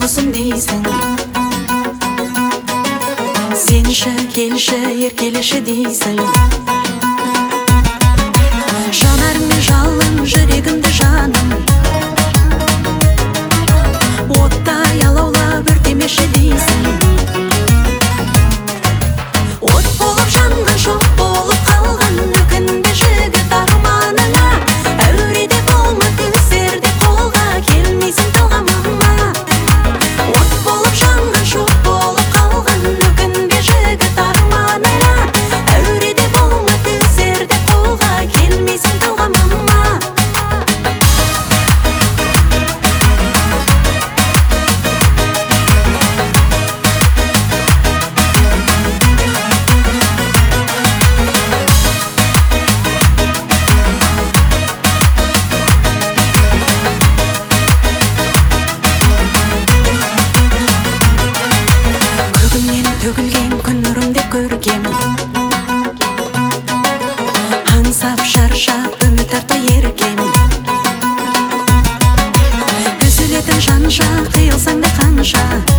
құсым дейсің. Сенші, келші, еркелеші дейсің. Жанарың мен жалын, жүрегімді жаным, оттай алаулап өртемеші дейсің. От болып жанған, шоқ болып қалған, өкінбе жігіт арманыңа. Әуреде болма, түсерде қолға келмейсің талғамыма. От болып жанған, шоқ болып қалған, өкінбе жігіт арманыңа. Әуреде болма, түсерде қолға келмейсің талғамыма. Төгілген күн нұрымды көргем, аңсап шаршап үміт артта еркем. Үзілетін жанша, қиылсаң да қанша,